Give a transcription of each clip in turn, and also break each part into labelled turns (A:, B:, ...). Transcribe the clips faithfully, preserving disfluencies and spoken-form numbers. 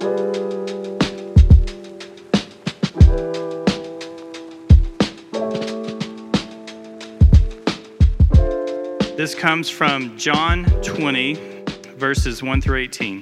A: This comes from John twenty, verses one through eighteen.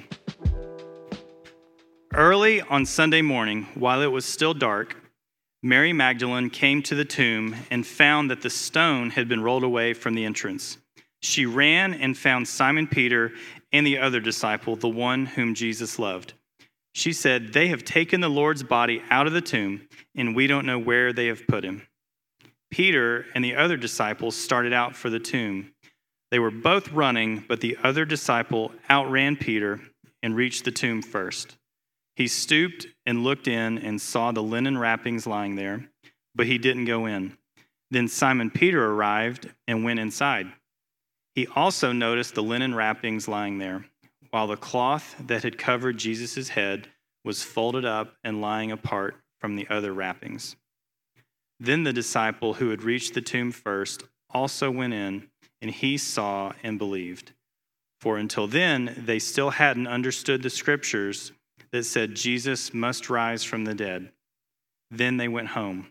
A: Early on Sunday morning, while it was still dark, Mary Magdalene came to the tomb and found that the stone had been rolled away from the entrance. She ran and found Simon Peter and the other disciple, the one whom Jesus loved. She said, "They have taken the Lord's body out of the tomb, and we don't know where they have put him." Peter and the other disciple started out for the tomb. They were both running, but the other disciple outran Peter and reached the tomb first. He stooped and looked in and saw the linen wrappings lying there, but he didn't go in. Then Simon Peter arrived and went inside. He also noticed the linen wrappings lying there, while the cloth that had covered Jesus' head was folded up and lying apart from the other wrappings. Then the disciple who had reached the tomb first also went in, and he saw and believed. For until then, they still hadn't understood the scriptures that said Jesus must rise from the dead. Then they went home.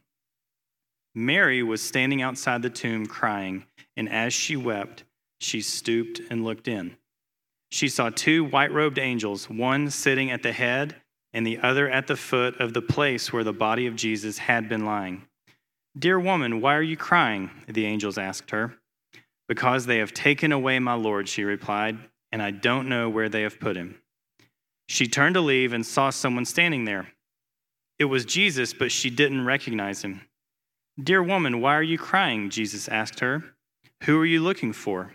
A: Mary was standing outside the tomb crying, and as she wept, she stooped and looked in. She saw two white-robed angels, one sitting at the head and the other at the foot of the place where the body of Jesus had been lying. "Dear woman, why are you crying?" the angels asked her. "Because they have taken away my Lord," she replied, "and I don't know where they have put him." She turned to leave and saw someone standing there. It was Jesus, but she didn't recognize him. "Dear woman, why are you crying?" Jesus asked her. "Who are you looking for?"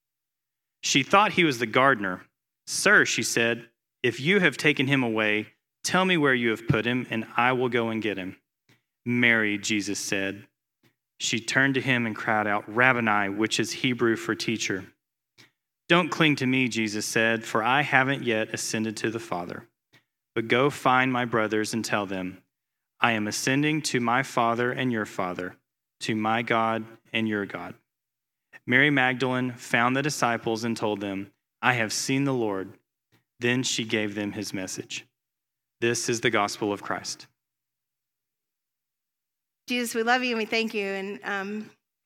A: She thought he was the gardener. "Sir," she said, "if you have taken him away, tell me where you have put him, and I will go and get him." "Mary," Jesus said. She turned to him and cried out, "Rabboni," which is Hebrew for teacher. "Don't cling to me," Jesus said, "for I haven't yet ascended to the Father. But go find my brothers and tell them, I am ascending to my Father and your Father, to my God and your God." Mary Magdalene found the disciples and told them, "I have seen the Lord." Then she gave them his message. This is the gospel of Christ.
B: Jesus, we love you and we thank you. And um,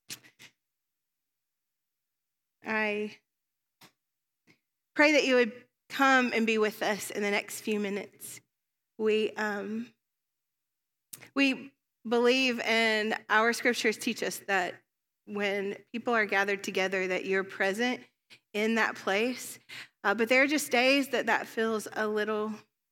B: I pray that you would come and be with us in the next few minutes. We um, we believe, and our scriptures teach us that when people are gathered together, that you're present in that place. Uh, but there are just days that that feels a little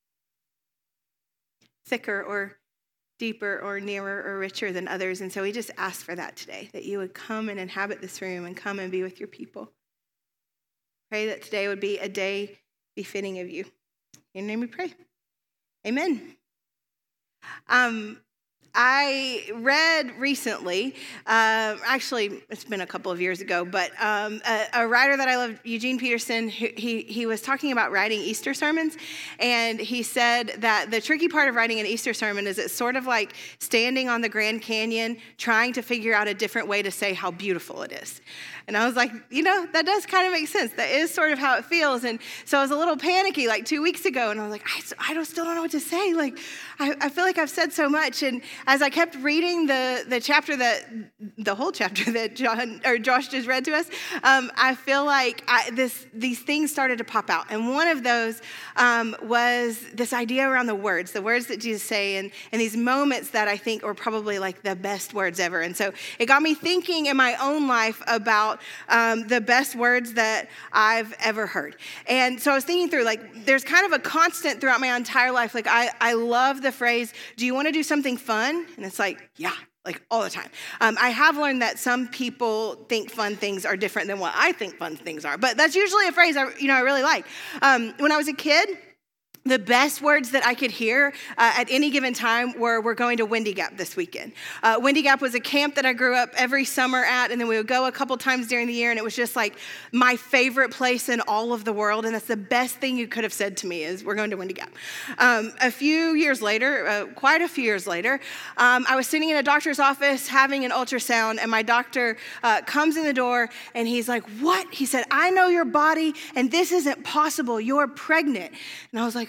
B: thicker or deeper or nearer or richer than others. And so we just ask for that today, that you would come and inhabit this room and come and be with your people. Pray that today would be a day befitting of you. In your name we pray. Amen. Um, I read recently, uh, actually it's been a couple of years ago, but um, a, a writer that I love, Eugene Peterson, he, he he was talking about writing Easter sermons, and he said that the tricky part of writing an Easter sermon is it's sort of like standing on the Grand Canyon trying to figure out a different way to say how beautiful it is. And I was like, you know, that does kind of make sense. That is sort of how it feels. And so I was a little panicky like two weeks ago, and I was like, I, I don't, still don't know what to say. Like, I, I feel like I've said so much. And as I kept reading the, the chapter that, the whole chapter that John or Josh just read to us, um, I feel like I, this these things started to pop out. And one of those um, was this idea around the words, the words that Jesus say, and, and these moments that I think are probably like the best words ever. And so it got me thinking in my own life about Um, the best words that I've ever heard. And so I was thinking through, like, there's kind of a constant throughout my entire life. Like, I, I love the phrase, "Do you want to do something fun?" And it's like, yeah, like all the time. Um, I have learned that some people think fun things are different than what I think fun things are. But that's usually a phrase I, you know, I really like. Um, when I was a kid, the best words that I could hear uh, at any given time were, we're going to Windy Gap this weekend. Uh, Windy Gap was a camp that I grew up every summer at, and then we would go a couple times during the year, and it was just like my favorite place in all of the world, and that's the best thing you could have said to me is, we're going to Windy Gap. Um, a few years later, uh, quite a few years later, um, I was sitting in a doctor's office having an ultrasound, and my doctor uh, comes in the door, and he's like, "What?" He said, "I know your body, and this isn't possible. You're pregnant." And I was like,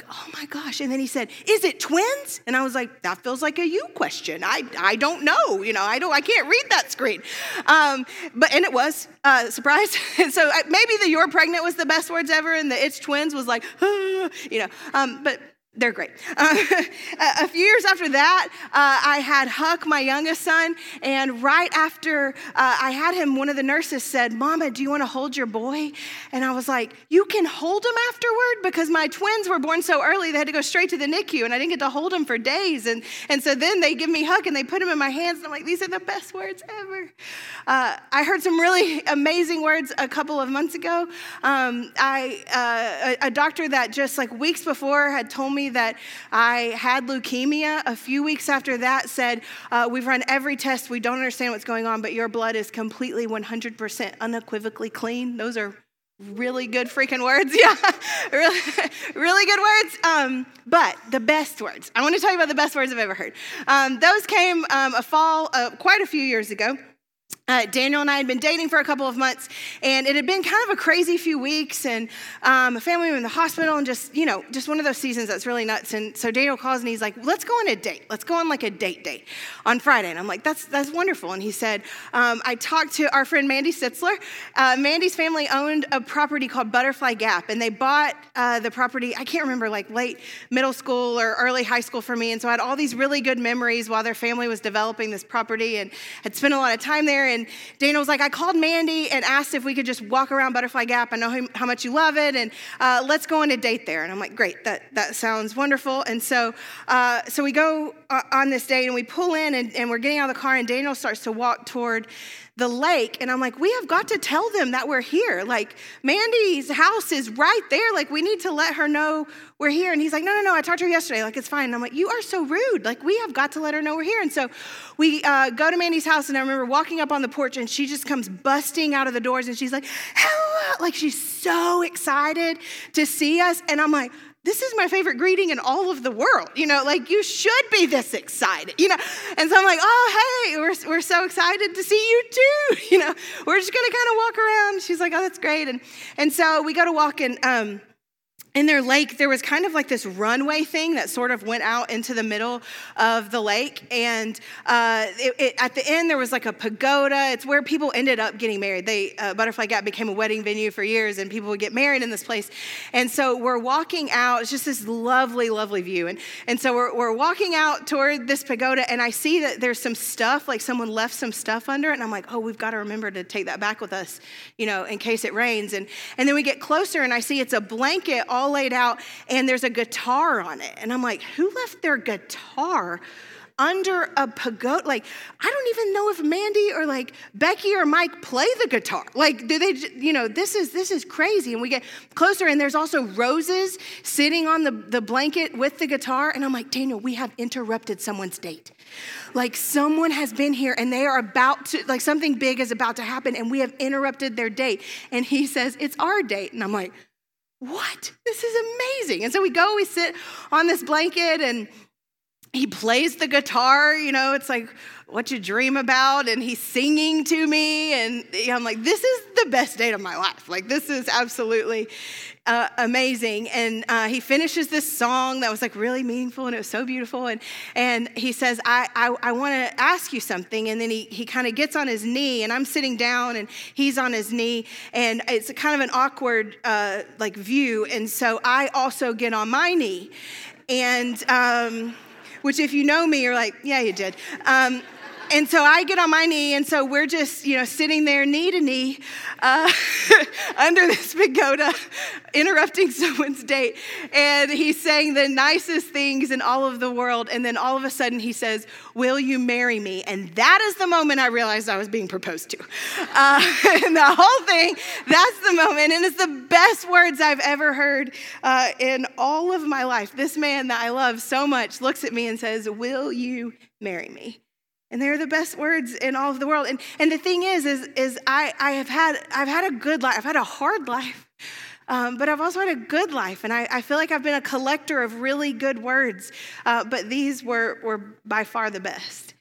B: oh my gosh. And then he said, is it twins? And I was like, that feels like a you question. I I don't know. You know, I don't, I can't read that screen. Um, but, and it was, uh, surprise. And so maybe the you're pregnant was the best words ever. And the it's twins was like, ah, you know, um, but they're great. Uh, a few years after that, uh, I had Huck, my youngest son, and right after uh, I had him, one of the nurses said, Mama, do you want to hold your boy? And I was like, you can hold him afterward? Because my twins were born so early, they had to go straight to the N I C U, and I didn't get to hold him for days. And, and so then they give me Huck, and they put him in my hands, and I'm like, these are the best words ever. Uh, I heard some really amazing words a couple of months ago. Um, I uh, a, a doctor that just like weeks before had told me that I had leukemia. A few weeks after that said, uh, we've run every test. We don't understand what's going on, but your blood is completely one hundred percent unequivocally clean. Those are really good freaking words. Yeah, really, really good words. Um, but the best words, I want to tell you about the best words I've ever heard. Um, those came um, a fall, uh, quite a few years ago. Uh, Daniel and I had been dating for a couple of months, and it had been kind of a crazy few weeks, and um, a family was in the hospital, and just, you know, just one of those seasons that's really nuts. And so Daniel calls, and he's like, let's go on a date. Let's go on like a date date on Friday. And I'm like, that's that's wonderful. And he said, um, I talked to our friend Mandy Sitzler. Uh, Mandy's family owned a property called Butterfly Gap, and they bought uh, the property, I can't remember, like late middle school or early high school for me. And so I had all these really good memories while their family was developing this property, and had spent a lot of time there. And Dana was like, I called Mandy and asked if we could just walk around Butterfly Gap. I know how much you love it, and uh, let's go on a date there. And I'm like, great, that that sounds wonderful. And so uh, so we go uh, on this date, and we pull in, and, and we're getting out of the car, and Daniel starts to walk toward the lake. And I'm like, we have got to tell them that we're here. Like, Mandy's house is right there. Like, we need to let her know we're here. And he's like, no, no, no, I talked to her yesterday. Like, it's fine. And I'm like, you are so rude. Like, we have got to let her know we're here. And so we uh, go to Mandy's house, and I remember walking up on the porch, and she just comes busting out of the doors, and she's like, hello. Like, she's so excited to see us. And I'm like, this is my favorite greeting in all of the world. You know, like, you should be this excited, you know? And so I'm like, oh, hey, we're, we're so excited to see you too. You know, we're just going to kind of walk around. She's like, oh, that's great. And, and so we go to walk, and, um, in their lake, there was kind of like this runway thing that sort of went out into the middle of the lake. And uh, it, it, at the end, there was like a pagoda. It's where people ended up getting married. They uh, Butterfly Gap became a wedding venue for years, and people would get married in this place. And so we're walking out. It's just this lovely, lovely view. And, and so we're, we're walking out toward this pagoda, and I see that there's some stuff, like someone left some stuff under it. And I'm like, oh, we've got to remember to take that back with us, you know, in case it rains. And, and then we get closer, and I see it's a blanket all laid out, and there's a guitar on it. And I'm like, who left their guitar under a pagoda? Like, I don't even know if Mandy or like Becky or Mike play the guitar. Like, do they, you know, this is this is crazy. And we get closer, and there's also roses sitting on the, the blanket with the guitar. And I'm like, Daniel, we have interrupted someone's date. Like, someone has been here, and they are about to, like, something big is about to happen, and we have interrupted their date. And he says, it's our date. And I'm like, what? This is amazing. And so we go, we sit on this blanket, and he plays the guitar. You know, it's like what you dream about, and he's singing to me, and I'm like, this is the best date of my life. Like, this is absolutely uh, amazing. And uh, he finishes this song that was like really meaningful, and it was so beautiful. And and he says, I I, I want to ask you something. And then he he kind of gets on his knee, and I'm sitting down, and he's on his knee, and it's kind of an awkward uh, like view. And so I also get on my knee, and um, which, if you know me, you're like, yeah, you did. Um, And so I get on my knee, and so we're just, you know, sitting there knee to knee uh, under this pagoda, interrupting someone's date. And he's saying the nicest things in all of the world. And then all of a sudden he says, will you marry me? And that is the moment I realized I was being proposed to. Uh, and the whole thing, that's the moment. And it's the best words I've ever heard uh, in all of my life. This man that I love so much looks at me and says, will you marry me? And they're the best words in all of the world. And and the thing is, is, is I, I have had, I've had a good life. I've had a hard life, um, but I've also had a good life. And I, I feel like I've been a collector of really good words. Uh, but these were, were by far the best.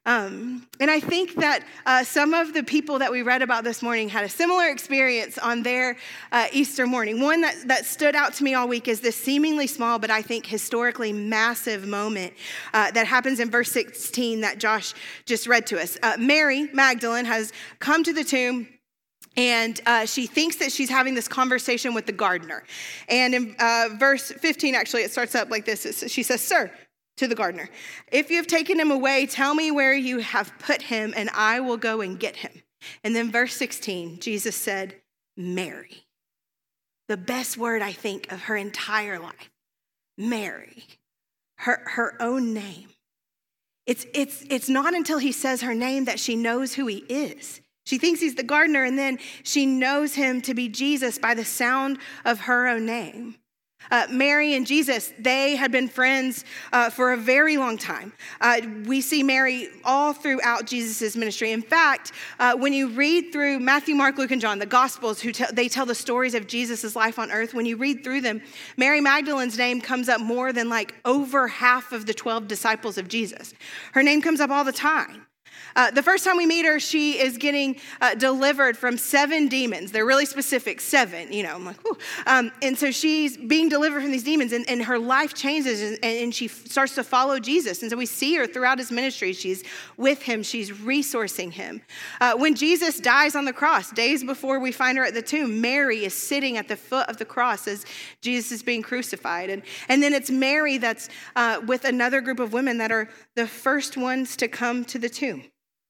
B: Um, and I think that uh, some of the people that we read about this morning had a similar experience on their uh, Easter morning. One that, that stood out to me all week is this seemingly small, but I think historically massive moment uh, that happens in verse sixteen that Josh just read to us. Uh, Mary Magdalene has come to the tomb, and uh, she thinks that she's having this conversation with the gardener. And in uh, verse fifteen, actually, it starts up like this. It's, she says, "Sir," to the gardener, "if you have taken him away, tell me where you have put him, and I will go and get him." And then verse sixteen, Jesus said, "Mary." The best word, I think, of her entire life. Mary. Her, her own name. It's, it's, it's not until he says her name that she knows who he is. She thinks he's the gardener, and then she knows him to be Jesus by the sound of her own name. Uh, Mary and Jesus, they had been friends uh, for a very long time. Uh, we see Mary all throughout Jesus' ministry. In fact, uh, when you read through Matthew, Mark, Luke, and John, the Gospels, who te- they tell the stories of Jesus' life on earth, when you read through them, Mary Magdalene's name comes up more than like over half of the twelve disciples of Jesus. Her name comes up all the time. Uh, the first time we meet her, she is getting uh, delivered from seven demons. They're really specific, seven, you know, I'm like, whew. Um, and so she's being delivered from these demons, and, and her life changes, and, and she f- starts to follow Jesus. And so we see her throughout his ministry. She's with him. She's resourcing him. Uh, when Jesus dies on the cross, days before we find her at the tomb, Mary is sitting at the foot of the cross as Jesus is being crucified. And, and then it's Mary that's uh, with another group of women that are the first ones to come to the tomb.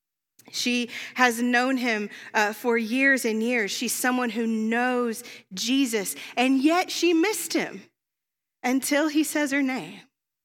B: She has known him uh, for years and years. She's someone who knows Jesus, and yet she missed him until he says her name,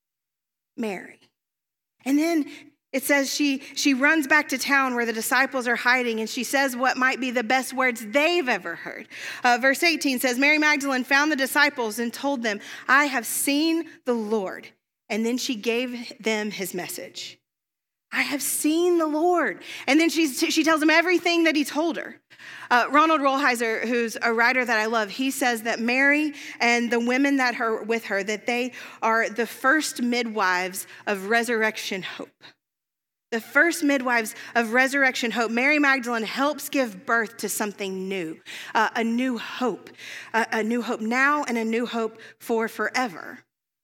B: Mary. And then it says she, she runs back to town where the disciples are hiding, and she says what might be the best words they've ever heard. Uh, verse eighteen says, Mary Magdalene found the disciples and told them, "I have seen the Lord." And then she gave them his message. I have seen the Lord. And then she's, she tells him everything that he told her. Uh, Ronald Rolheiser, who's a writer that I love, he says that Mary and the women that are with her, that they are the first midwives of resurrection hope. The first midwives of resurrection hope. Mary Magdalene helps give birth to something new, uh, a new hope, uh, a new hope now and a new hope for forever.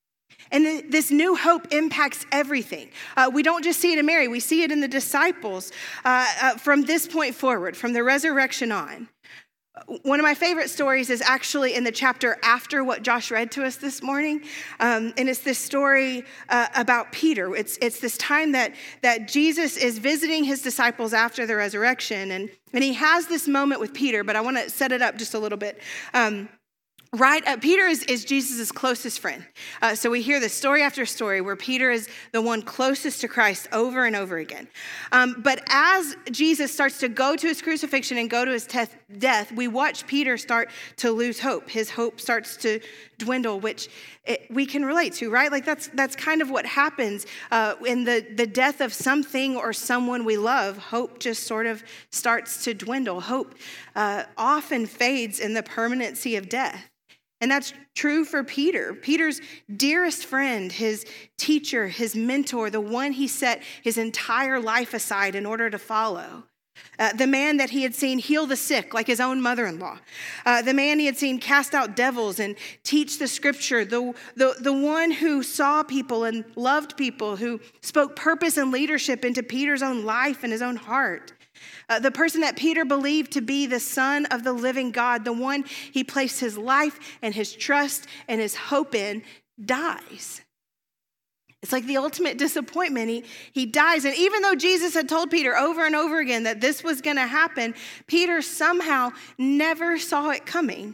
B: And this new hope impacts everything. Uh, we don't just see it in Mary, we see it in the disciples uh, uh, from this point forward, from the resurrection on. One of my favorite stories is actually in the chapter after what Josh read to us this morning. Um, and it's this story uh, about Peter. It's it's this time that, that Jesus is visiting his disciples after the resurrection. And, and he has this moment with Peter, but I want to set it up just a little bit. Um, Right, uh, Peter is, is Jesus' closest friend. Uh, so we hear this story after story where Peter is the one closest to Christ over and over again. Um, but as Jesus starts to go to his crucifixion and go to his te- death, we watch Peter start to lose hope. His hope starts to dwindle, which it, we can relate to, right? Like that's that's kind of what happens uh, in the, the death of something or someone we love. Hope just sort of starts to dwindle. Hope uh, often fades in the permanency of death. And that's true for Peter. Peter's dearest friend, his teacher, his mentor, the one he set his entire life aside in order to follow. Uh, the man that he had seen heal the sick like his own mother-in-law. Uh, the man he had seen cast out devils and teach the scripture. The, the, the one who saw people and loved people, who spoke purpose and leadership into Peter's own life and his own heart. Uh, the person that Peter believed to be the Son of the living God, the one he placed his life and his trust and his hope in, dies. It's like the ultimate disappointment. He, he dies. And even though Jesus had told Peter over and over again that this was going to happen, Peter somehow never saw it coming.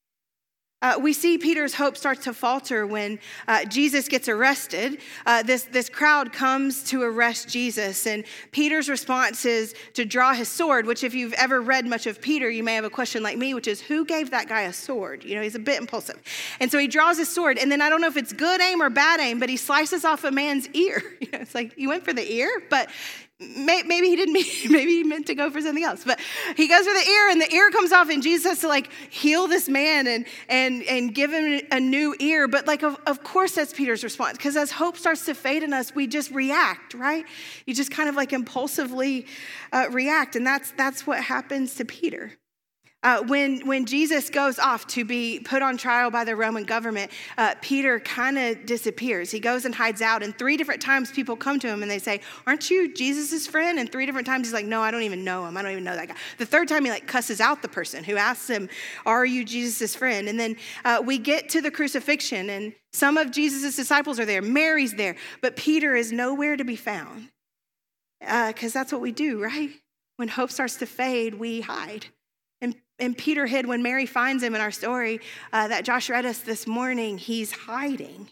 B: Uh, we see Peter's hope start to falter when uh, Jesus gets arrested. Uh, this, this crowd comes to arrest Jesus, and Peter's response is to draw his sword, which if you've ever read much of Peter, you may have a question like me, which is, who gave that guy a sword? You know, he's a bit impulsive. And so he draws his sword, and then I don't know if it's good aim or bad aim, but he slices off a man's ear. You know, it's like, you went for the ear, but maybe he didn't mean, maybe he meant to go for something else, but he goes for the ear and the ear comes off and Jesus has to like heal this man and and and give him a new ear. But like, of, of course that's Peter's response, because as hope starts to fade in us, we just react, right? You just kind of like impulsively uh, react. And that's that's what happens to Peter. Uh, when, when Jesus goes off to be put on trial by the Roman government, uh, Peter kind of disappears. He goes and hides out. And three different times people come to him and they say, aren't you Jesus' friend? And three different times he's like, no, I don't even know him. I don't even know that guy. The third time he like cusses out the person who asks him, are you Jesus' friend? And then uh, we get to the crucifixion and some of Jesus' disciples are there. Mary's there. But Peter is nowhere to be found. Because uh, that's what we do, right? When hope starts to fade, we hide. And, and Peter hid when Mary finds him in our story uh, that Josh read us this morning. He's hiding.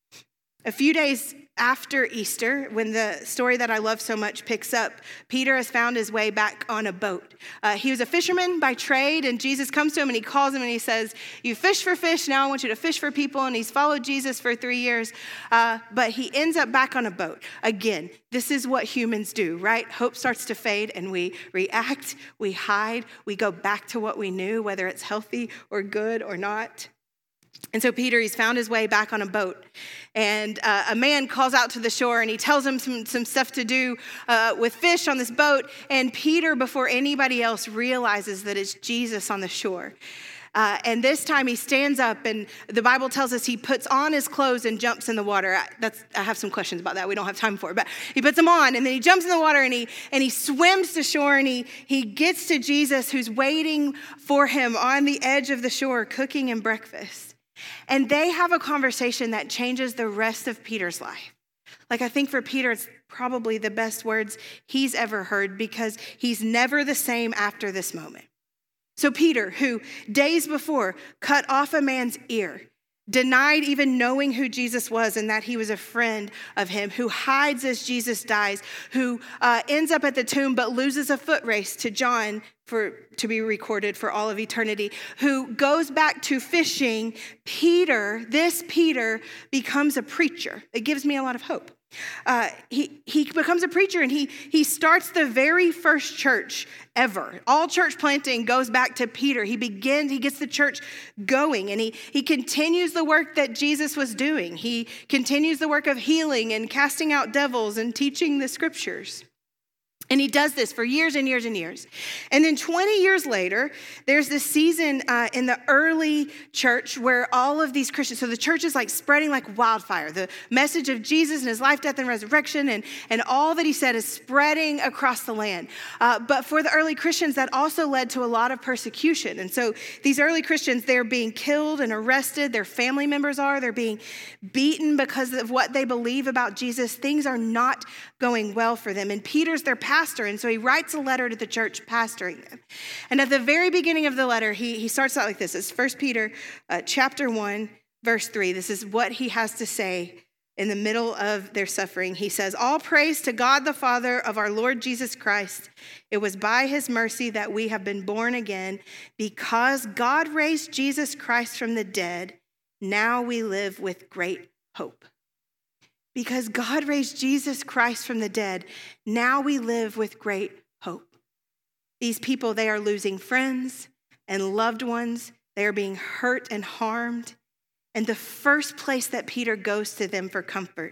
B: A few days after Easter, when the story that I love so much picks up, Peter has found his way back on a boat. Uh, he was a fisherman by trade, and Jesus comes to him and he calls him and he says, you fish for fish, now I want you to fish for people. And he's followed Jesus for three years, uh, but he ends up back on a boat. Again, this is what humans do, right? Hope starts to fade and we react, we hide, we go back to what we knew, whether it's healthy or good or not. And so Peter, he's found his way back on a boat, and uh, a man calls out to the shore and he tells him some, some stuff to do uh, with fish on this boat. And Peter, before anybody else, realizes that it's Jesus on the shore. Uh, and this time he stands up and the Bible tells us he puts on his clothes and jumps in the water. I, that's, I have some questions about that. We don't have time for it, but he puts them on and then he jumps in the water and he and he swims to shore and he, he gets to Jesus, who's waiting for him on the edge of the shore, cooking him breakfast. And they have a conversation that changes the rest of Peter's life. Like, I think for Peter, it's probably the best words he's ever heard because he's never the same after this moment. So Peter, who days before cut off a man's ear, denied even knowing who Jesus was and that he was a friend of him, who hides as Jesus dies, who uh, ends up at the tomb but loses a foot race to John for to be recorded for all of eternity, who goes back to fishing. Peter, this Peter, becomes a preacher. It gives me a lot of hope. Uh, he he becomes a preacher and he he starts the very first church ever. All church planting goes back to Peter. He begins, he gets the church going and he he continues the work that Jesus was doing. He continues the work of healing and casting out devils and teaching the scriptures. And he does this for years and years and years. And then twenty years later, there's this season uh, in the early church where all of these Christians, so the church is like spreading like wildfire. The message of Jesus and his life, death, and resurrection and, and all that he said is spreading across the land. Uh, but for the early Christians, that also led to a lot of persecution. And so these early Christians, they're being killed and arrested. Their family members are. They're being beaten because of what they believe about Jesus. Things are not going well for them. And Peter's their pastor. Pastor, and so he writes a letter to the church pastoring them. And at the very beginning of the letter, he, he starts out like this. It's First Peter uh, chapter one, verse three. This is what he has to say in the middle of their suffering. He says, all praise to God the Father of our Lord Jesus Christ. It was by his mercy that we have been born again. Because God raised Jesus Christ from the dead, now we live with great hope. Because God raised Jesus Christ from the dead, now we live with great hope. These people, they are losing friends and loved ones. They are being hurt and harmed. And the first place that Peter goes to them for comfort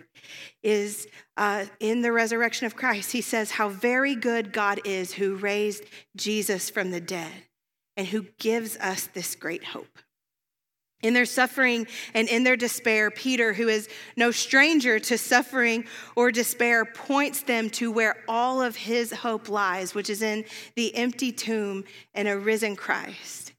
B: is uh, in the resurrection of Christ. He says how very good God is who raised Jesus from the dead and who gives us this great hope. In their suffering and in their despair, Peter, who is no stranger to suffering or despair, points them to where all of his hope lies, which is in the empty tomb and a risen Christ.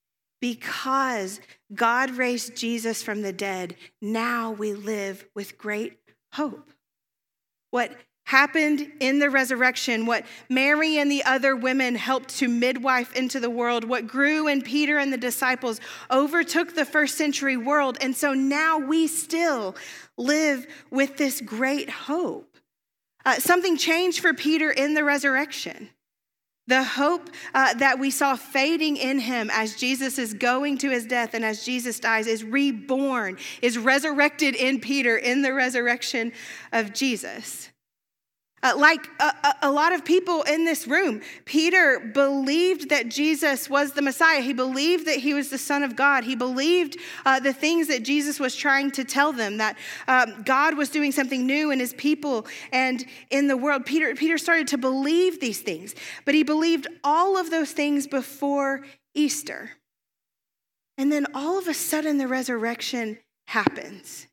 B: Because God raised Jesus from the dead, now we live with great hope. What happened in the resurrection, what Mary and the other women helped to midwife into the world, what grew in Peter and the disciples overtook the first century world. And so now we still live with this great hope. Uh, something changed for Peter in the resurrection. The hope uh, that we saw fading in him as Jesus is going to his death and as Jesus dies is reborn, is resurrected in Peter in the resurrection of Jesus. Uh, like a, a, a lot of people in this room, Peter believed that Jesus was the Messiah. He believed that he was the Son of God. He believed uh, the things that Jesus was trying to tell them, that um, God was doing something new in his people and in the world. Peter, Peter started to believe these things, but he believed all of those things before Easter. And then all of a sudden, the resurrection happens.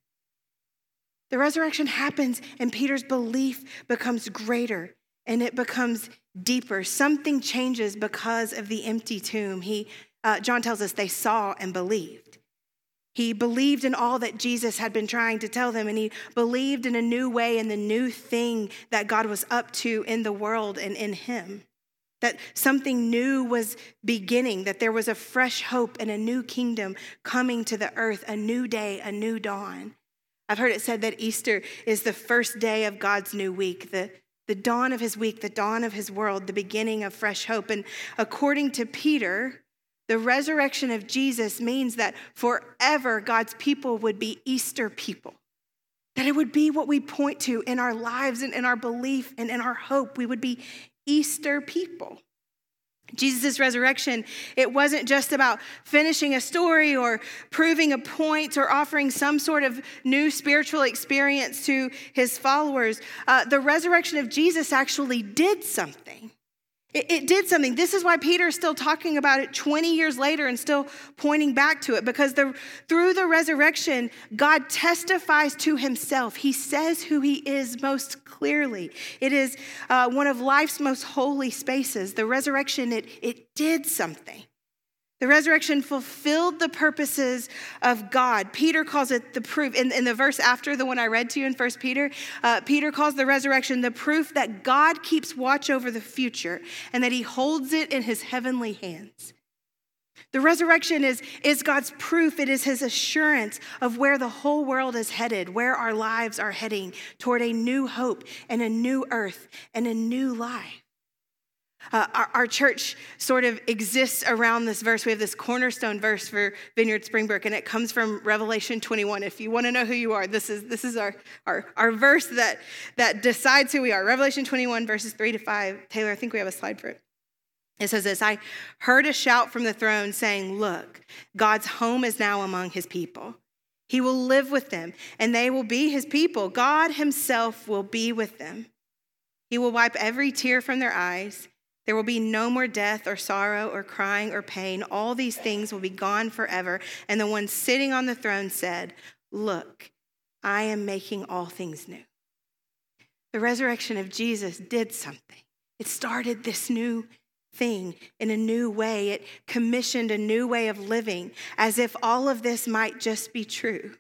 B: The resurrection happens and Peter's belief becomes greater and it becomes deeper. Something changes because of the empty tomb. He, uh, John tells us they saw and believed. He believed in all that Jesus had been trying to tell them, and he believed in a new way and the new thing that God was up to in the world and in him. That something new was beginning, that there was a fresh hope and a new kingdom coming to the earth, a new day, a new dawn. I've heard it said that Easter is the first day of God's new week, the, the dawn of his week, the dawn of his world, the beginning of fresh hope. And according to Peter, the resurrection of Jesus means that forever God's people would be Easter people. That it would be what we point to in our lives and in our belief and in our hope. We would be Easter people. Jesus' resurrection, it wasn't just about finishing a story or proving a point or offering some sort of new spiritual experience to his followers. Uh, the resurrection of Jesus actually did something. It, it did something. This is why Peter is still talking about it twenty years later and still pointing back to it, because the, through the resurrection, God testifies to himself. He says who he is most clearly. It is uh, one of life's most holy spaces. The resurrection, it, it did something. The resurrection fulfilled the purposes of God. Peter calls it the proof. In, in the verse after the one I read to you in First Peter, uh, Peter calls the resurrection the proof that God keeps watch over the future and that he holds it in his heavenly hands. The resurrection is, is God's proof. It is his assurance of where the whole world is headed, where our lives are heading, toward a new hope and a new earth and a new life. Uh, our, our church sort of exists around this verse. We have this cornerstone verse for Vineyard Springbrook, and it comes from Revelation twenty-one. If you want to know who you are, this is this is our, our, our verse that, that decides who we are. Revelation twenty-one, verses three to five. Taylor, I think we have a slide for it. It says this: I heard a shout from the throne saying, "Look, God's home is now among his people. He will live with them, and they will be his people. God himself will be with them. He will wipe every tear from their eyes. There will be no more death or sorrow or crying or pain. All these things will be gone forever." And the one sitting on the throne said, "Look, I am making all things new." The resurrection of Jesus did something. It started this new thing in a new way. It commissioned a new way of living, as if all of this might just be true.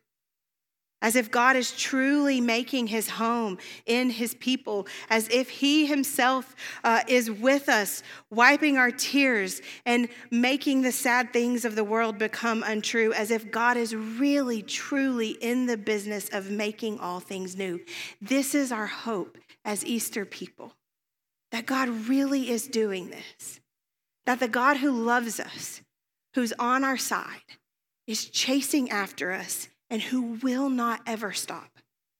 B: As if God is truly making his home in his people, as if he himself uh, is with us, wiping our tears and making the sad things of the world become untrue, as if God is really, truly in the business of making all things new. This is our hope as Easter people, that God really is doing this, that the God who loves us, who's on our side, is chasing after us and who will not ever stop.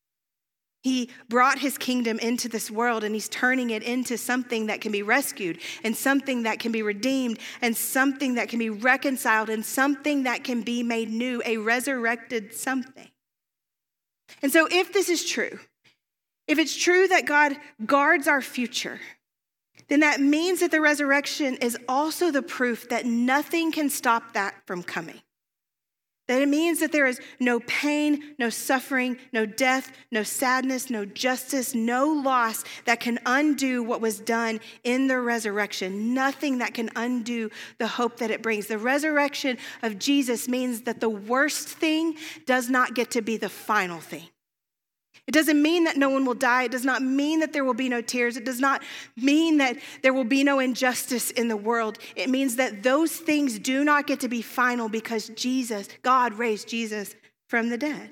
B: He brought his kingdom into this world, and he's turning it into something that can be rescued and something that can be redeemed and something that can be reconciled and something that can be made new, a resurrected something. And so if this is true, if it's true that God guards our future, then that means that the resurrection is also the proof that nothing can stop that from coming. That it means that there is no pain, no suffering, no death, no sadness, no justice, no loss that can undo what was done in the resurrection. Nothing that can undo the hope that it brings. The resurrection of Jesus means that the worst thing does not get to be the final thing. It doesn't mean that no one will die. It does not mean that there will be no tears. It does not mean that there will be no injustice in the world. It means that those things do not get to be final because Jesus, God raised Jesus from the dead.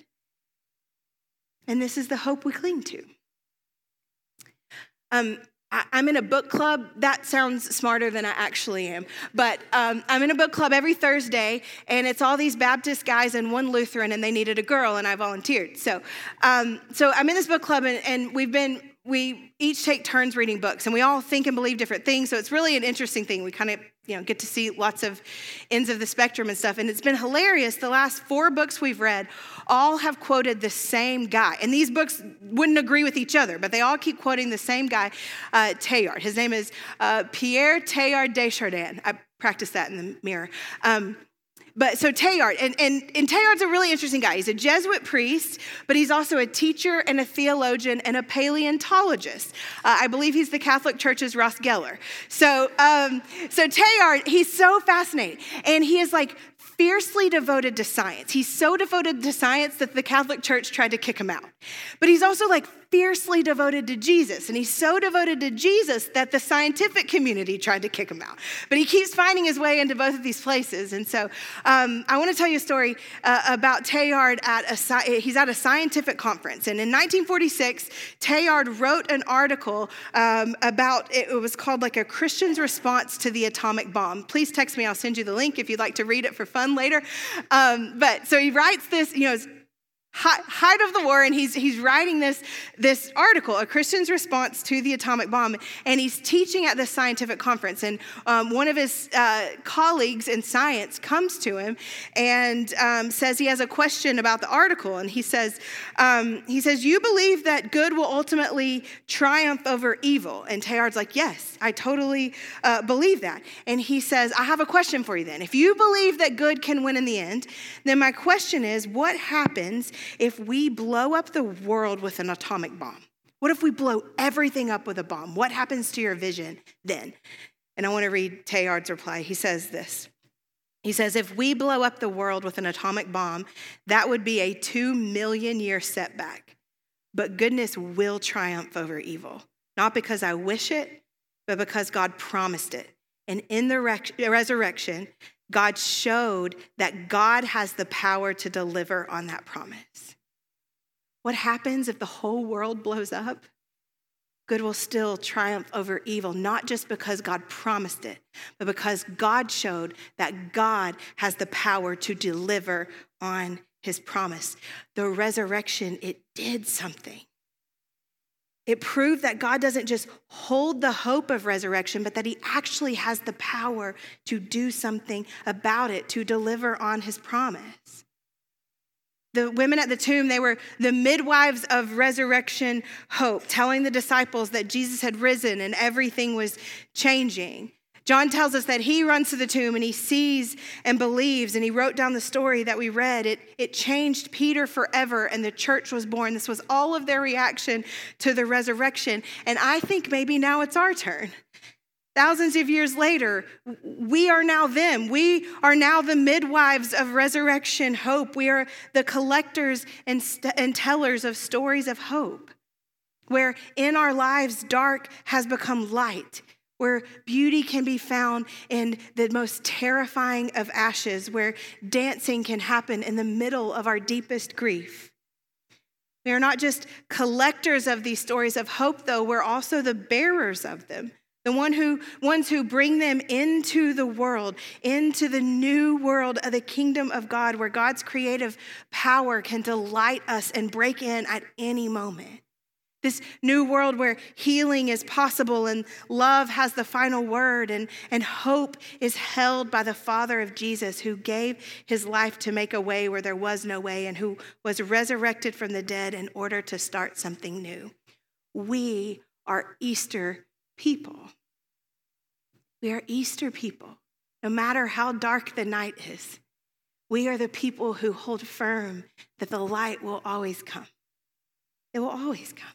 B: And this is the hope we cling to. Um, I, I'm in a book club. That sounds smarter than I actually am. But um, I'm in a book club every Thursday, and it's all these Baptist guys and one Lutheran, and they needed a girl, and I volunteered. So um, so I'm in this book club, and, and we've been we each take turns reading books, and we all think and believe different things. So it's really an interesting thing. We kind of, you know, get to see lots of ends of the spectrum and stuff. And it's been hilarious. The last four books we've read all have quoted the same guy. And these books wouldn't agree with each other, but they all keep quoting the same guy, uh, Teilhard. His name is uh, Pierre Teilhard de Chardin. I practiced that in the mirror. Um, But so Teilhard, and, and, and Teilhard's a really interesting guy. He's a Jesuit priest, but he's also a teacher and a theologian and a paleontologist. Uh, I believe he's the Catholic Church's Ross Geller. So, um, so Teilhard, he's so fascinating. And he is like fiercely devoted to science. He's so devoted to science that the Catholic Church tried to kick him out. But he's also like fiercely devoted to Jesus. And he's so devoted to Jesus that the scientific community tried to kick him out. But he keeps finding his way into both of these places. And so um, I want to tell you a story uh, about Teilhard at a, he's at a scientific conference. And in nineteen forty-six, Teilhard wrote an article um, about, it was called like a Christian's response to the atomic bomb. Please text me, I'll send you the link if you'd like to read it for fun later. Um, but so he writes this, you know, it's height of the war, and he's he's writing this, this article, A Christian's Response to the Atomic Bomb, and he's teaching at this scientific conference. And um, one of his uh, colleagues in science comes to him and um, says he has a question about the article. And he says, um, he says, you believe that good will ultimately triumph over evil? And Teilhard's like, yes, I totally uh, believe that. And he says, I have a question for you then. If you believe that good can win in the end, then my question is, what happens if we blow up the world with an atomic bomb? What if we blow everything up with a bomb? What happens to your vision then? And I want to read Teilhard's reply. He says this. He says, if we blow up the world with an atomic bomb, that would be a two million year setback. But goodness will triumph over evil. Not because I wish it, but because God promised it. And in the resurrection, God showed that God has the power to deliver on that promise. What happens if the whole world blows up? Good will still triumph over evil, not just because God promised it, but because God showed that God has the power to deliver on his promise. The resurrection, it did something. It proved that God doesn't just hold the hope of resurrection, but that he actually has the power to do something about it, to deliver on his promise. The women at the tomb, they were the midwives of resurrection hope, telling the disciples that Jesus had risen and everything was changing. John tells us that he runs to the tomb and he sees and believes, and he wrote down the story that we read. It, it changed Peter forever, and the church was born. This was all of their reaction to the resurrection. And I think maybe now it's our turn. Thousands of years later, we are now them. We are now the midwives of resurrection hope. We are the collectors and, st- and tellers of stories of hope, where in our lives, dark has become light, where beauty can be found in the most terrifying of ashes, where dancing can happen in the middle of our deepest grief. We are not just collectors of these stories of hope, though, we're also the bearers of them. The one who, ones who bring them into the world, into the new world of the kingdom of God, where God's creative power can delight us and break in at any moment. This new world where healing is possible and love has the final word, and, and hope is held by the Father of Jesus, who gave his life to make a way where there was no way, and who was resurrected from the dead in order to start something new. We are Easter people. We are Easter people. No matter how dark the night is, we are the people who hold firm that the light will always come. It will always come.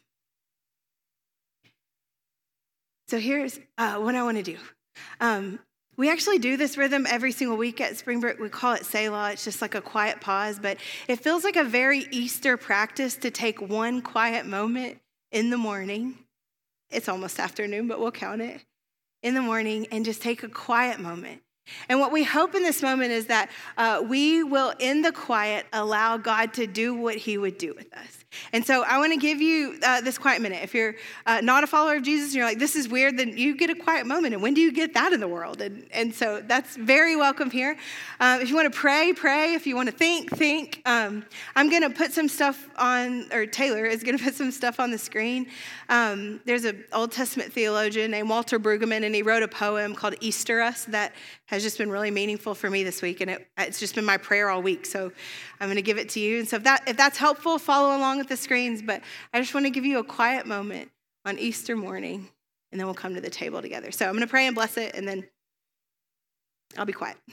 B: So here's uh, what I want to do. Um, we actually do this rhythm every single week at Springbrook. We call it Selah. It's just like a quiet pause, but it feels like a very Easter practice to take one quiet moment in the morning. It's almost afternoon, but we'll count it. In the morning, and just take a quiet moment And what we hope in this moment is that uh, we will, in the quiet, allow God to do what he would do with us. And so I want to give you uh, this quiet minute. If you're uh, not a follower of Jesus and you're like, this is weird, then you get a quiet moment. And when do you get that in the world? And, and so that's very welcome here. Um, if you want to pray, pray. If you want to think, think. Um, I'm going to put some stuff on, or Taylor is going to put some stuff on the screen. Um, there's an Old Testament theologian named Walter Brueggemann, and he wrote a poem called Easter Us that has just been really meaningful for me this week, and it, it's just been my prayer all week. So I'm going to give it to you. And so if that if that's helpful, follow along with the screens. But I just want to give you a quiet moment on Easter morning, and then we'll come to the table together. So I'm going to pray and bless it, and then I'll be quiet.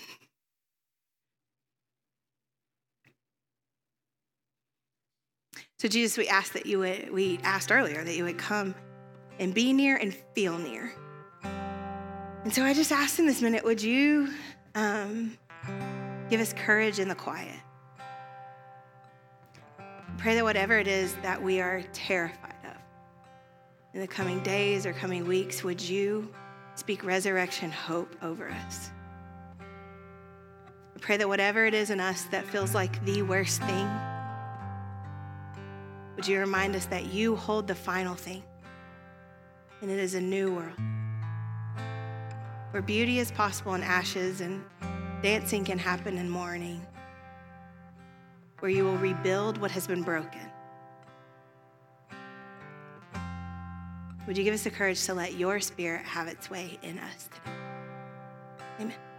B: So Jesus, we asked that you would, we asked earlier that you would come and be near and feel near. And so I just asked in this minute, would you um, give us courage in the quiet? Pray that whatever it is that we are terrified of in the coming days or coming weeks, would you speak resurrection hope over us? I pray that whatever it is in us that feels like the worst thing, would you remind us that you hold the final thing, and it is a new world where beauty is possible in ashes and dancing can happen in mourning, where you will rebuild what has been broken. Would you give us the courage to let your spirit have its way in us today? Amen.